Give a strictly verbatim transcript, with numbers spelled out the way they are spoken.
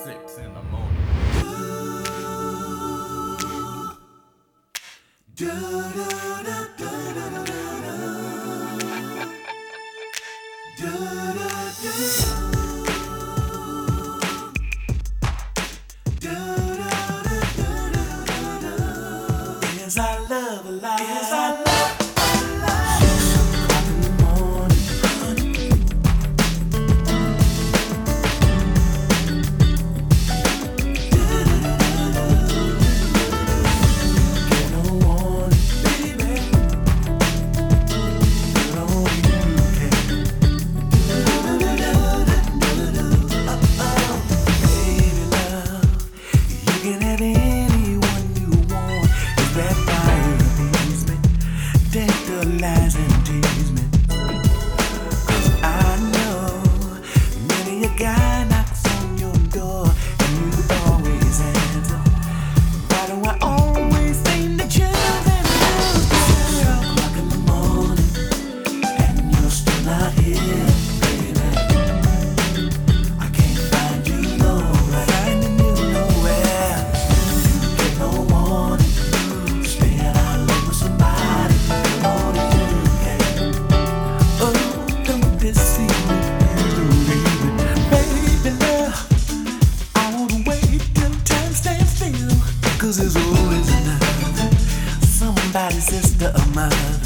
six in the morning. Do, do, do, do, do, do, do, do, do. Is our love alive? Is our love alive? Six o'clock in the morning. Get no warning, baby. You know you can. Uh-oh, baby love, you can have anyone you want. Is that fire appease me? Take the lies and tease me. 'Cause I know many a guy knocks on your door and you always answer. Why do I always seem to choose and lose? Six o'clock in the morning and you're still not here, baby. I can't find you nowhere, finding you nowhere. You get no warning, staying out late with somebody. Only you can. Oh, don't deceive me, baby, love. I won't wait till time stands still. 'Cause there's always another, somebody's sister or mother.